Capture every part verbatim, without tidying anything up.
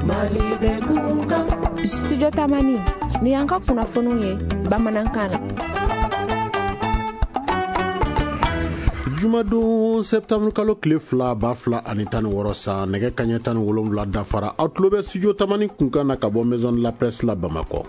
Studio Tamani ni an ka kunnafoniw ye bamanankan na. Jumadon septembre kalo kile fila ba fila ani tan wɔɔrɔ sa nɛgɛ kaɲɛ tan wolonwula dafara aw tulo bɛ studio Tamani kunkan na ka bɔ maison de la presse la Bamakɔ.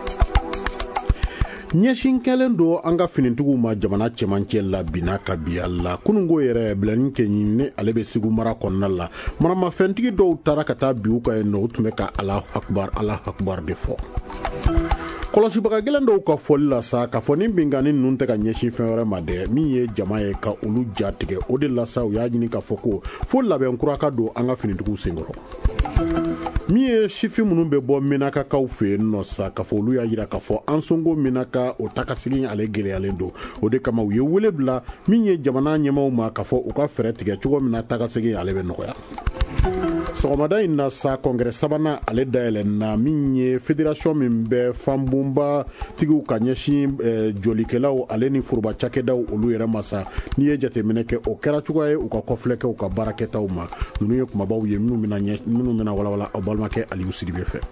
Ɲɛsin kɛlen do an ka finitigiw ma jamana cɛmancɛ la bina ka biya la kunungo yɛrɛ bilani kɛɲi ne ale bɛ Segu mara kɔnɔna la maramafɛntigi dɔw taara ka taa bi u ka yen nɔ u tun bɛ ka Alahu Akibar Alahu Akibar de fɔ. Kɔlɔsibaga gɛlɛn dɔw ka fɔli la sa ka fɔ ni bingani ninnu tɛ ka ɲɛsin fɛn wɛrɛ ma dɛ min ye jama ye ka olu jatigɛ o de la sa u y'a ɲini ka fɔ ko fo labɛn kura ka don an ka finitigiw senkɔrɔ. Min ye sifin minnu bɛ bɔ Minakakaw fɛ yen nɔ sa ka fɔ olu y'a jira ka fɔ an songo Minaka o takasegin ale gɛlɛyalen don o de kama u ye wele bila min ye jamana ɲɛmaaw ma ka fɔ u ka fɛɛrɛ tigɛ cogo min na takasegin ale bɛ nɔgɔya. Sɔgɔmada in na sa kɔngɛrɛ sabanan ale dayɛlɛ na min ye fédération min bɛ fanbonba tigiw ka ɲɛsin jolikɛlaw ale ni foroba cakɛdaw olu yɛrɛ ma sa n'i ye jateminɛ kɛ o kɛra cogoya ye u ka kɔfilɛ kɛ u ka baarakɛtaw ma ninnu ye kumabaw ye minnu bɛna walawala aw balimakɛ Aliyu Sidibe fɛ.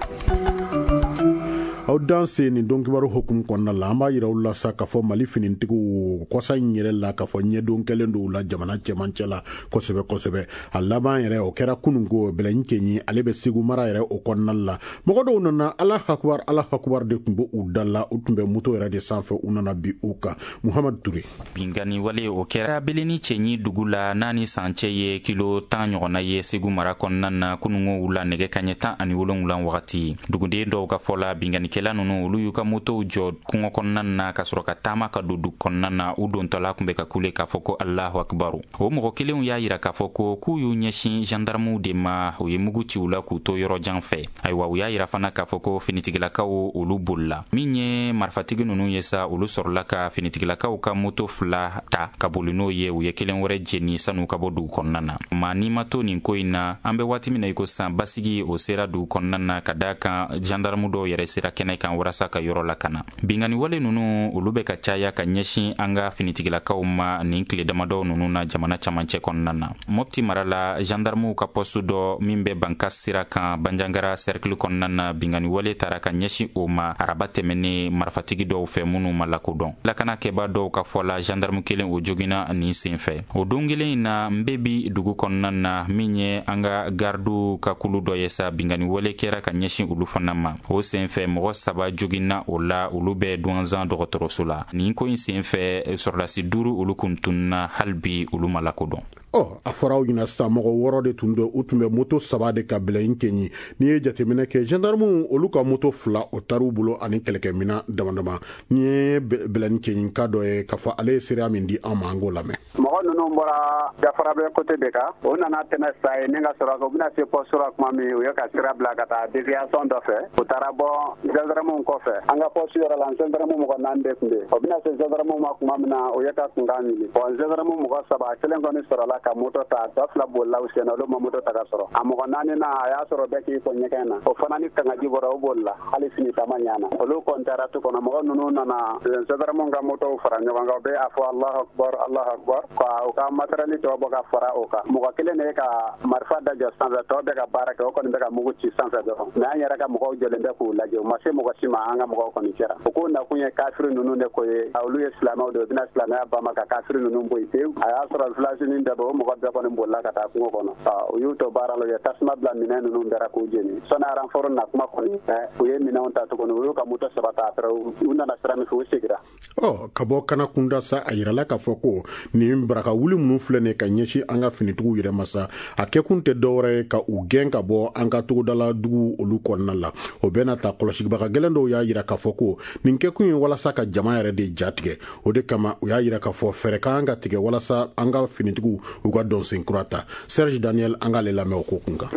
Aw danse nin don kibaru hukum kɔnɔna la an b'a yira u la sa ka fɔ Mali finitigiw kɔsa in yɛrɛ la ka fɔ ɲɛdon kɛlen do u la jamana cɛmancɛ la kosɛbɛ kosɛbɛ a laban yɛrɛ o kɛra kunungo bɛlɛni kɛɲi ale bɛ Segu mara yɛrɛ o kɔnɔna la mɔgɔ dɔw nana Alahu Akibar Alahu Akibar de tun bɛ u da la u tun bɛ moto yɛrɛ de sanfɛ u nana bi u kan Muhamadu Ture. Bingani wale o kɛra beleni cɛɲi dugu la n'a ni sancɛ ye kilo tan ɲɔgɔnna ye Segu mara kɔnɔna na kunungo la nɛgɛ kaɲɛ tan ani wolonwula wagati duguden dɔw ka fɔ la bingani kɛla nunu olu y'u ka motow jɔ kungo kɔnɔna na ka sɔrɔ ka taama ka don du kɔnɔna na u dontɔla kun bɛ ka kule k'a fɔ ko Alahu Akibaru o mɔgɔ kelenw y'a yira k'a fɔ ko k'u y'u ɲɛsin gendarmew de ma u ye mugu ci u la k'u to yɔrɔ jan fɛ ayiwa u y'a yira fana k'a fɔ ko finitigilakaw olu bolila min ye marifatigi nunu ye sa olu sɔrɔla ka finitigilakaw ka moto fila ta ka boli n'o ye u ye kelen wɛrɛ jeni sanu ka bɔ dugu kɔnɔna na ma n'i ma to nin ko in na an bɛ waati min na i ko san basigi o sera dugu kɔnɔna na ka da kan gendarme dɔw yɛrɛ sera kɛnɛ kan warasa ka yɔrɔ la kana bingani wale nunu olu bɛ ka caya ka ɲɛsin an ka finitigilakaw ma nin tile damadɔ nunu na jamana camancɛ kɔnɔna na Mopti mara la gendarmew ka poste dɔ min bɛ banka sira kan Banjangara cercle kɔnɔna na bingani wale taara ka ɲɛsin o ma araba tɛmɛnen marifatigi dɔw fɛ minnu ma lakodɔn lakanakɛba dɔw ka fɔ la gendarme kelen o jogina nin sen fɛ o don kelen in na n bɛ bi dugu kɔnɔna na min ye an ka gardu ka kulu dɔ ye sa bingani wale kɛra ka ɲɛsin olu fana ma o sen fɛ mɔgɔ saba joginna o la olu bɛ Douanzan dɔgɔtɔrɔso la nin ko in sen fɛ sɔrɔdasi duuru olu kun tunna hali bi olu ma lakodɔn. Oh, a fɔra aw ɲɛna sisan mɔgɔ wɔɔrɔ de tun do u tun bɛ moto saba de ka bɛlɛnin kɛɲi n'i ye jateminɛ kɛ gendarmew olu ka moto fila o taar'u bolo ani kɛlɛkɛmina damadama n'i ye bɛlɛnin kɛɲi ka dɔ ye k'a fɔ ale ye seereya min di an ma an k'o lamɛn. Mɔgɔ ninnu bɔra dafara bɛ côté de kan o nana tɛmɛ sa ye ni ka sɔrɔ ko u bɛna se poste la tuma min u ye ka sira bila ka taa déviation dɔ fɛ u taara bɔ gendarmew kɔfɛ an ka poste yɔrɔ la gendarmew mɔgɔ naani de tun bɛ yen o bɛna se gendarmew ma tuma min na o ye ka kunkan ɲini bon gendarmew mɔgɔ saba kelen kɔni sɔrɔla ka moto ta dɔ fila bolila u sen na olu ma moto ta ka sɔrɔ a mɔgɔ naani na a y'a sɔrɔ bɛɛ k'i fɔ ɲɛgɛn na o fana ni kangaji bɔra o bolila hali fini tama ɲana olu kɔntara tu kɔnɔ mɔgɔ ninnu nana gendarmew ka motow fara ɲɔgɔn kan u bɛ a fɔ Alahu Akibar Alahu Akibar ka u ka matériel tɔ bɔ ka fara o kan mɔgɔ kelen de ye ka marifa da jɔ sanfɛ tɔ bɛ ka baara kɛ o kɔni bɛ ka mugu ci sanfɛ dɔrɔn mais an yɛrɛ ka mɔgɔw jɔlen bɛ k'u lajɛ u ma se mɔgɔ si ma an ka mɔgɔw kɔni kɛra u k'u nakun ye kafiri ninnu de ko ye olu ye silamɛw de u bɛna silamɛya ba ma ka kafiri ninnu bɔ yen pewu a y'a sɔrɔ village nin dɔ bɛ o mɔgɔ bɛɛ kɔni bolila ka taa kungo kɔnɔ u y'u to baara la u ye tasuma bila minɛn ninnu bɛɛ k'u jeni sɔnni renfort na kuma kɔni u ye minɛnw ta tuguni u y'u ka moto saba ta après u nana sira min fɛ u segira. Ɔ ka bɔ kana kunda sa a yirala k'a fɔ ko nin baraka wuli minnu filɛ nin ka ɲɛsin an ka finitigiw yɛrɛ ma sa a kɛkun tɛ dɔwɛrɛ ye ka u gɛn ka bɔ an ka togodala dugu olu kɔnɔna la o bɛɛ na ta kɔlɔsibaga gɛlɛn dɔw y'a yira k'a fɔ ko nin kɛkun ye walasa ka jama yɛrɛ de jatigɛ o de kama u y'a yira k'a fɔ fɛɛrɛ kan ka tigɛ walasa an ka finitigiw u ka dɔnsen kura ta Serge Daniel an k'ale lamɛn o ko kun kan.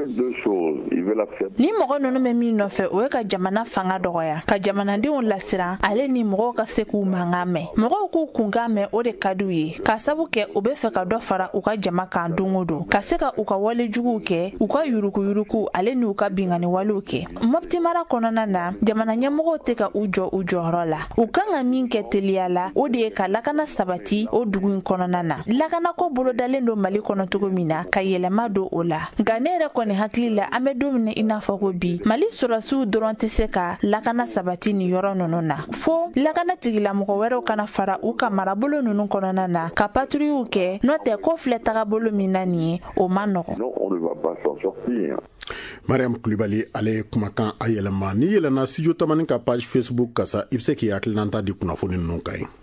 Ni mɔgɔ ninnu bɛ min nɔfɛ o ye ka jamana fanga dɔgɔya ka jamanadenw lasiran ale ni mɔgɔw ka se k'u mankan mɛn mɔgɔw k'u kunkan mɛn o de ka d'u ye ka sabu kɛ u bɛ fɛ ka dɔ fara u ka jama kan don o don ka se ka u ka walejuguw kɛ u ka yurukuyuruku ale n'u ka bingani walew kɛ Mopti mara kɔnɔna na jamana ɲɛmɔgɔw tɛ ka u jɔ u jɔyɔrɔ la u kan ka min kɛ teliya la o de ye ka lakana sabati o dugu in kɔnɔna na lakanako bolodalen don Mali kɔnɔ cogo min na ka yɛlɛma don o la nka ne yɛrɛ kɔni hakili la an bɛ don min daminɛ i n'a fɔ ko bi Mali sɔrɔsiw dɔrɔn tɛ se ka lakana sabati ni yɔrɔ ninnu na fo lakana tigilamɔgɔ wɛrɛw kana fara u ka marabolo ninnu kɔnɔna na ka patrouilles kɛ n'o tɛ ko filɛ tagabolo min na nin ye o ma nɔgɔn. Mariam Kulibali ale kumakan a yɛlɛma ni yɛlɛna studio tamani ka page Facebook kasa i bɛ se k'i hakilinanta di kunnafoni ninnu kan ye.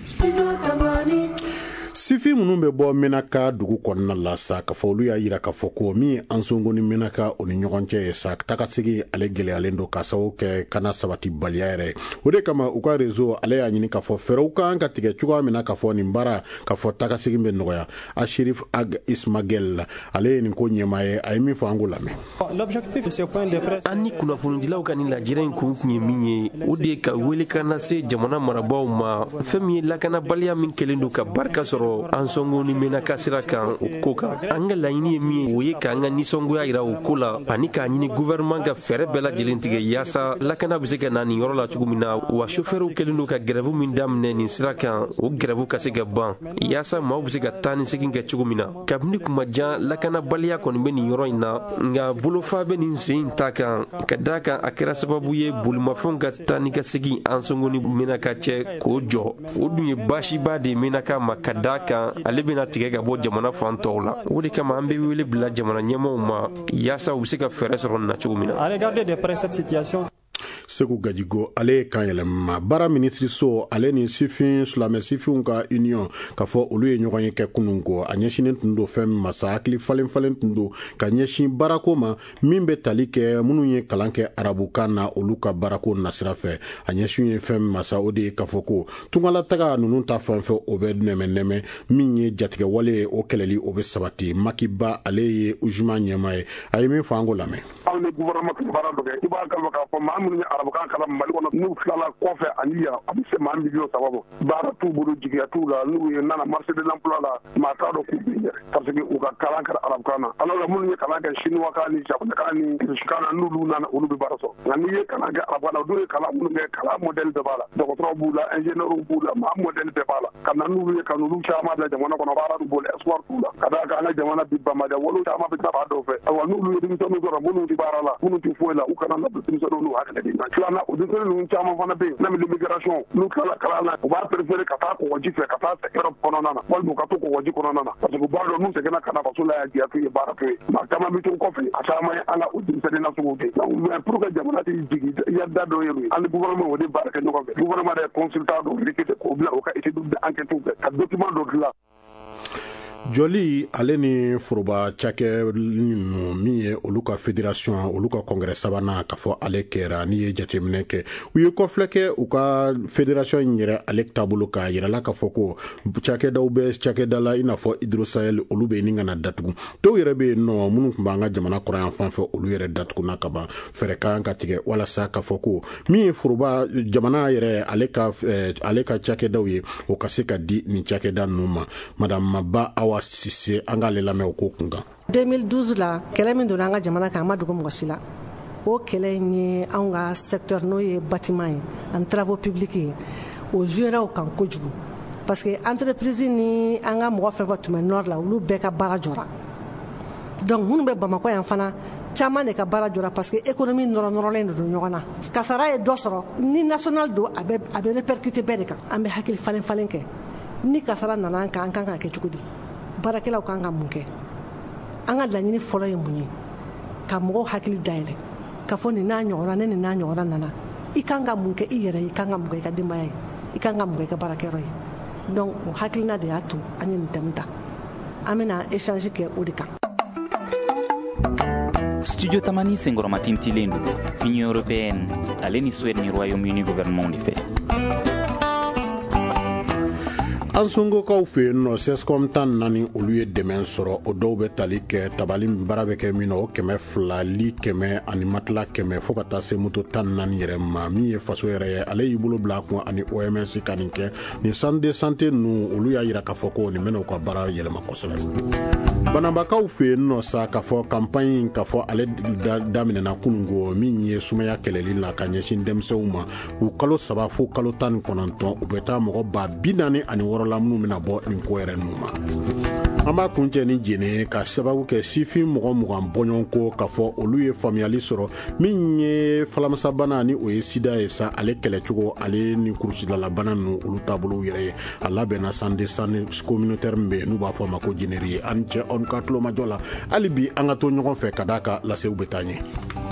Sifi minnu bɛ bɔ Menaka dugu kɔnɔna la sa ka fɔ olu y'a yira ka fɔ ko min Ansongo ni Menaka o ni ɲɔgɔn cɛ ye sa tagasegi ale gɛlɛyalen don ka sababu kɛ kana sabati baliya yɛrɛ o de kama u ka réseau ale y'a ɲini ka fɔ fɛrɛw kan ka tigɛ cogoya min na ka fɔ nin baara ka fɔ tagasegi bɛ nɔgɔya Ashirif Ag Ismail ale ye nin ko ɲɛmaa ye a ye min fɔ an k'o lamɛn. L'objectif de ce point de presse an ni kunnafonidilaw ka nin lajɛrɛ in kun kun ye min ye o de ye ka wele ka na se jamana marabaaw ma fɛn min ye lakanabaliya min kɛlen don ka barika sɔrɔ Ansongo ni Menaka sira kan o ko kan an ka laɲini ye min ye o ye k'an ka nisɔngoya yira o ko la ani k'a ɲini gouvernement ka fɛɛrɛ bɛɛ lajɛlen tigɛ yaasa lakana bɛ se ka na nin yɔrɔ la cogo min na wa chauffeurs kɛlen don ka grève min daminɛ nin sira kan o grève ka se ka ban yaasa maaw bɛ se ka taa ni segin kɛ cogo min na kabini kuma jan lakanabaliya kɔni bɛ nin yɔrɔ in na nka bolofa bɛ nin sen in ta kan ka da kan a kɛra sababu ye bolimafɛnw ka taa ni ka segin Ansongo ni Menaka cɛ k'o jɔ o dun ye baasiba de Menaka ma ka da kan ale bɛna tigɛ ka bɔ jamana fan tɔw la o de kama an bɛ wele bila jamana ɲɛmaaw ma yaasa u bɛ se ka fɛɛrɛ sɔrɔ nin na cogo min na. Segu Gajigo ale kan yɛlɛma bara ministre so ale ni sifin silamɛ sifinw ka union ka fɔ olu ye ɲɔgɔn ye kɛ kunun ko a ɲɛsinen tun don fɛn min ma sa hakili falen falen tun don ka ɲɛsin barako ma min bɛ tali kɛ minnu ye kalan kɛ arabukan na olu ka barako nasira fɛ a ɲɛsin ye fɛn min ma sa o de ye ka fɔ ko tungalataga ninnu ta fan fɛ o bɛ nɛmɛ nɛmɛ min ye jatigɛwale ye o kɛlɛli o bɛ sabati Makiba ale ye ujuma ɲɛmaa ye a ye min fɔ an ko lamɛn. Aw ni gouvernement baara dɔ kɛ i b'a kalama k'a fɔ maa minnu ye arabukan kalan Mali kɔnɔ n'u tilala kɔfɛ ani yan a bɛ se maa miliyɔn saba bɔ baara t'u bolo jigiya t'u la n'u ye nana marché de l'emploi la maa t'a dɔn k'u bɛ yɛrɛ parce que u ka kalan kɛra arabukan na alors que minnu ye kalan kɛ chinois kan ni japonais kan ni russian na n'olu nana olu bɛ baara sɔrɔ nka n'i ye kalan kɛ arabukan na olu ye kalan minnu kɛ kalan modèle bɛɛ b'a la dɔgɔtɔrɔw b'u la ingénieurs b'u la maa modèle bɛɛ b'a la ka na n'olu ye ka n'olu caman bila jamana kɔnɔ baara t'u bolo espoir t'u la ka d'a kan an ka jamana bi bamaja wolo caman bɛ taa b'a dɔw fɛ ayiwa n'olu ye denmisɛnninw sɔrɔ minnu tɛ baara la minnu tɛ foyi la u kana na denmisɛnninw n'u hakili de na filanan o denmisɛnnin ninnu caman fana bɛ yen même l'immigration n'u tilala kalan na u b'a préféré ka taa kɔgɔji fɛ ka taa Europe kɔnɔna na walima u ka to kɔgɔji kɔnɔna na parce que u b'a dɔn n'u seginna ka na faso la yan diya t'u ye baara t'u ye maa caman bɛ to kɔfɛ a caman ye an ka o denmisɛnnin nasuguw de donc mais pour que jamana tɛ jigin i ya da dɔ ye an ni gouvernement o de baara kɛ ɲɔgɔn fɛ gouvernement de ye consultant dɔ recruter k'o bila o ka étude de enquête kɛ ka document dɔ dilan. Joli ale ni foroba cakɛ ninnu min ye olu ka fédération olu ka congrès sabanan ka fɔ ale kɛra ni ye jateminɛ kɛ u ye kɔfilɛ kɛ u ka fédération in yɛrɛ ale taabolo ka yirala ka fɔ ko cakɛdaw bɛ cakɛda la i n'a fɔ Hydrosahel olu bɛ nin kana datugu dɔw yɛrɛ bɛ yen nɔ minnu tun b'an ka jamana kɔrɔ yan fan fɛ olu yɛrɛ datuguna ka ban fɛrɛ kan ka tigɛ walasa ka fɔ ko min ye foroba jamana yɛrɛ ale ka ale ka cakɛdaw ye o ka se ka di nin cakɛda ninnu ma madame Maba Awa Sise an ka lamɛn o ko kunkan. deux mille douze la kɛlɛ min donna an ka jamana kan a ma dogo mɔgɔ si la o kɛlɛ in ye an ka secteur n'o ye bâtiment ye ani travaux publics ye o jouera o kan kojugu parce que entreprise ni an ka mɔgɔ fɛn fɛn tun bɛ nord la olu bɛɛ ka baara jɔra donc minnu bɛ Bamakɔ yan fana caman de ka baara jɔra parce que économie nɔrɔ nɔrɔlen de don ɲɔgɔn na kasara ye dɔ sɔrɔ ni national don a bɛ a bɛ répercuter bɛɛ de kan an bɛ hakili falen falen kɛ ni kasara nana an kan an kan ka kɛ cogo di baarakɛlaw kan ka mun kɛ an ka laɲini fɔlɔ ye mun ye ka mɔgɔw hakili dayɛlɛ ka fɔ nin n'a ɲɔgɔnna ne nin n'a ɲɔgɔnna nana i kan ka mun kɛ i yɛrɛ ye i kan ka mun kɛ i ka denbaya ye i kan ka mun kɛ i ka baarakɛyɔrɔ ye donc o hakilina de y'a to an ye nin thème ta an bɛna échange kɛ o de kan. Studio Tamani senkɔrɔma tintilen don Union européenne ale ni Suède ni Royaume-Uni gouvernement de fɛ. Ansongokaw fɛ yen nɔ sescom tan naani olu ye dɛmɛ sɔrɔ o dɔw bɛ tali kɛ tabali baara bɛ kɛ min na o kɛmɛ fila li kɛmɛ ani matila kɛmɛ fo ka taa se moto tan naani yɛrɛ ma min ye faso yɛrɛ ye ale y'i bolo bila a kun ani O M S ka nin kɛ nin centre de santé ninnu olu y'a yira k'a fɔ ko nin bɛna u ka baara yɛlɛma kosɛbɛ. Banabakaw fɛ yen nɔ sa k'a fɔ campagne in k'a fɔ ale daminɛna kunungo min ye sumaya kɛlɛli la ka ɲɛsin denmisɛnw ma u kalo saba fo kalo tan ni kɔnɔntɔn u bɛ taa mɔgɔ ba bi naani ani wɔɔrɔ la minnu bɛna bɔ nin ko yɛrɛ ninnu ma. an b'a kuncɛ ni jene ka sababu kɛ sifin mɔgɔ mugan bɔɲɔgɔn ko k'a fɔ olu ye faamuyali sɔrɔ min ye falamasabana ni o ye sida ye sa ale kɛlɛcogo ale ni kurusidalabana ninnu olu taabolo yɛrɛ ye a labɛnna sande sanne communautaire min bɛ yen n'u b'a fɔ a ma ko jeneri ye an cɛ aw ka tulomajɔ la hali bi an ka to ɲɔgɔn fɛ ka d'a ka lasew bɛ taa ɲɛ.